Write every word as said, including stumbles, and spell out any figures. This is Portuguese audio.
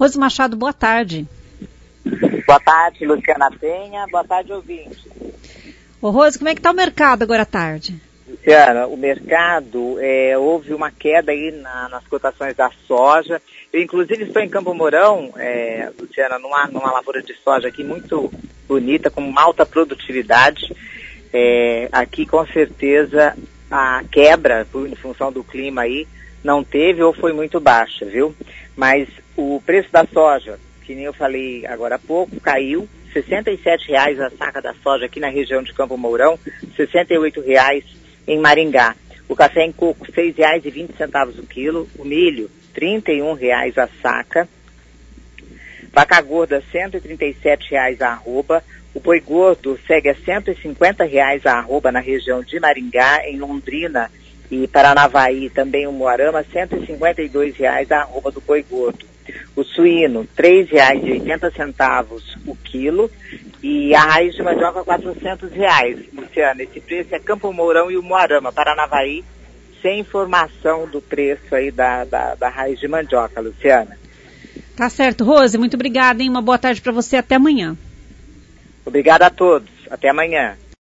Rose Machado, boa tarde. Boa tarde, Luciana Penha. Boa tarde, ouvinte. Ô Rose, como é que está o mercado agora à tarde? Luciana, o mercado, é, houve uma queda aí na, nas cotações da soja. Eu, inclusive, estou em Campo Mourão, é, Luciana, numa, numa lavoura de soja aqui muito bonita, com uma alta produtividade. É, aqui, com certeza, a quebra, em função do clima aí, não teve ou foi muito baixa, viu? Mas o preço da soja, que nem eu falei agora há pouco, caiu. sessenta e sete reais a saca da soja aqui na região de Campo Mourão, sessenta e oito reais em Maringá. O café em coco, seis reais e vinte centavos o quilo. O milho, trinta e um reais a saca. Vaca gorda, cento e trinta e sete reais a arroba. O boi gordo segue a cento e cinquenta reais a arroba na região de Maringá, em Londrina e Paranavaí, também o Moarama, cento e cinquenta e dois reais a arroba do boi gordo. O suíno, três reais e oitenta centavos o quilo, e a raiz de mandioca, quatrocentos reais. Luciana, esse preço é Campo Mourão e o Moarama, Paranavaí, sem informação do preço aí da, da, da raiz de mandioca, Luciana. Tá certo, Rose, muito obrigada, hein? Uma boa tarde para você, até amanhã. Obrigada a todos, até amanhã.